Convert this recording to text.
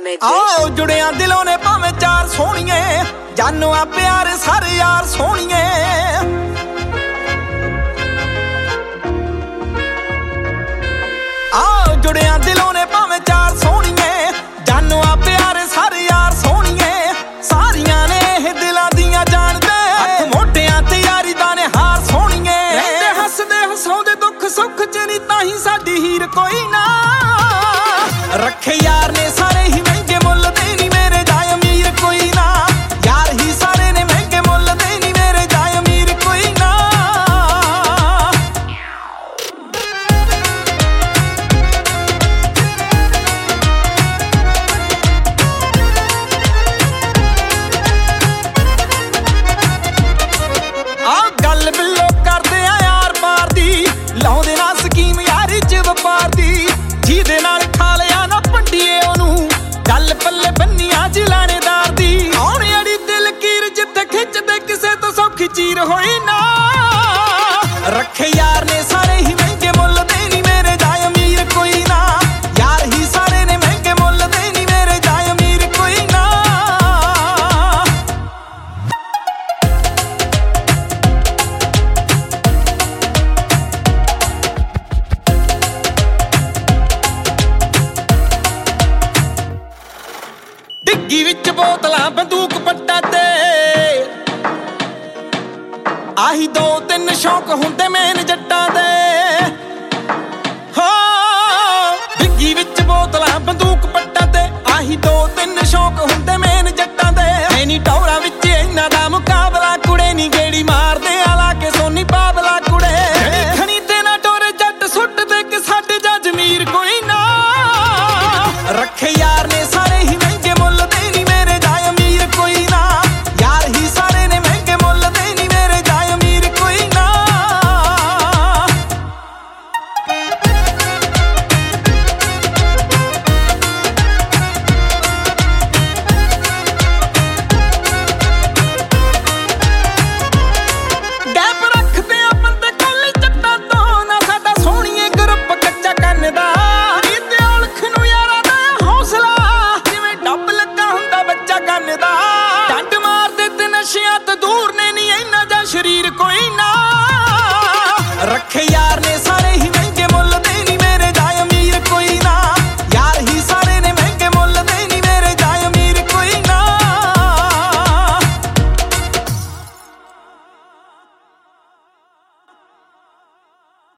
आओ जुड़िया दिलों ने भावें चार सोहणिए जानो आ प्यार सारे यार सोहणिए आओ जुड़िया दिलों ने भावें चार सोहणिए जानो आ प्यार सारे यार सोहणिए सारियां ने दिलां दियां जानदे मोढियां ते यारी दा ने हार सोहणिए रहंदे हसदे हसाउंदे दुख सुख च नी ताहीं साडी हीर कोई ना रखे यार ने सारे ही महंगे मुल दे नी मेरे जाए अमीर कोई ना यार ही सारे ने महंगे मुल दे नी मेरे जाए अमीर कोई ना आ गल बिल्लो करदे आ यार पार दी लाउंदे ना स्कीम यारी च वपार दी जीदे नाल खा लिया ना पंडिए ओनू गल पल्ले बन्निया जिलानेदार दी आउणे अड़ी दिल कीर जिथे खिचदे किसे तो सौखी चीर होई ना रखे यार ने सारे ही महंगे मुल दे नी मेरे जाए अमीर कोई ना यार ही सारे ने महंगे मुल दे नी मेरे जाए अमीर कोई ना डिग्गी विच बोतलां बंदूक पट्टा ते आही दो तीन शौक हुंदे मेन जट्टां दे हाँ डिग्गी विच बोतलां बंदूक पट्टा ते आही दो तीन शौक हुंदे मेन जट्टां दे ऐनी टौरा विच इन्हां दा मुकाबला कुड़े नी गेड़ी मारदे आला के सोनी बाबला कुड़े खणी ते ना टोरे जट सुट दे कि साडे जा जमीर कोई ना रखे यार ने सारे ही महंगे मुल दे नी मेरे जाए अमीर कोई ना यार ही सारे ने महंगे मुल दे नी मेरे जाए अमीर कोई ना गैप रखदे आ बंदे कल चट्टां तो ना साडा सोहणीए ग्रुप कच्चा कंन दा नीते औलख नूं यारां दा हौसला जिवें डब लगा हुंदा बच्चा कंन दा डंड मारदे ते नशियां तो दूर ने नी इन्ना जा शरीर कोई ना रखे यार